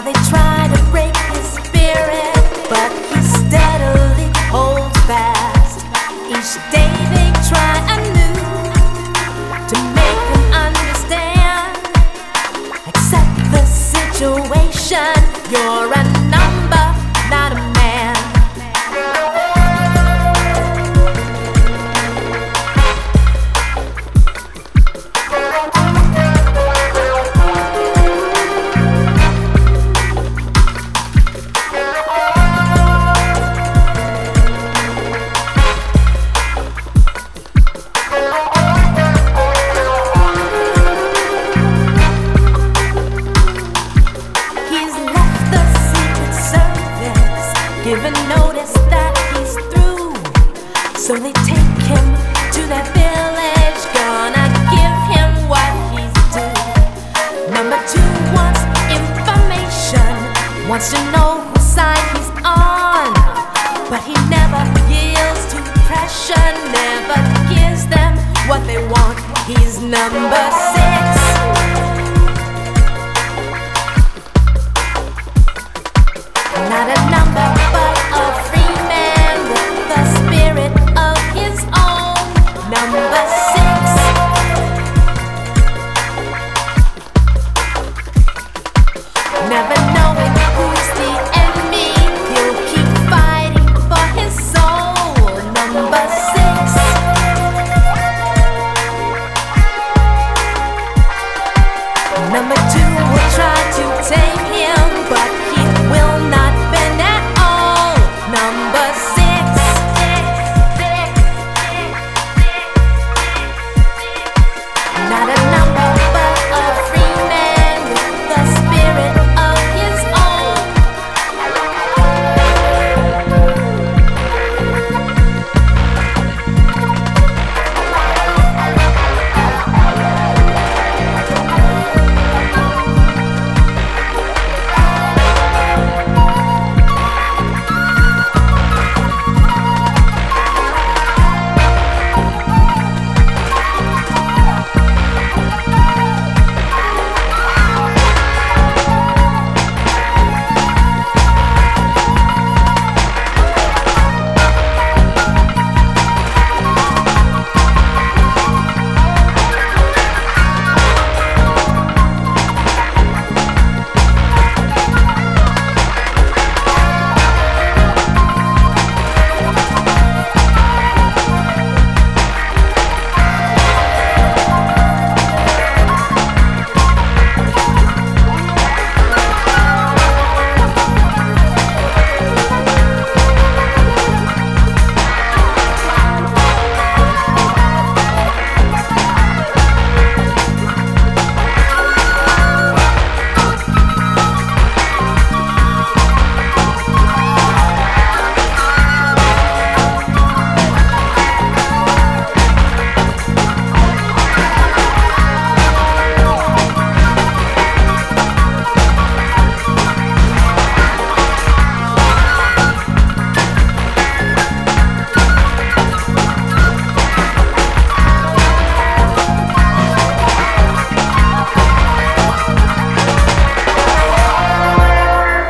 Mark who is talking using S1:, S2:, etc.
S1: they try to break his spirit, but he steadily holds fast. Each day they try anew to make him understand. Accept the situation. You're a number, not a man. Given notice that he's through, so they take him to their village, gonna give him what he's due. Number 2 wants information, wants to know whose side he's on, but he never yields to pressure, never gives them what they want. He's number 6.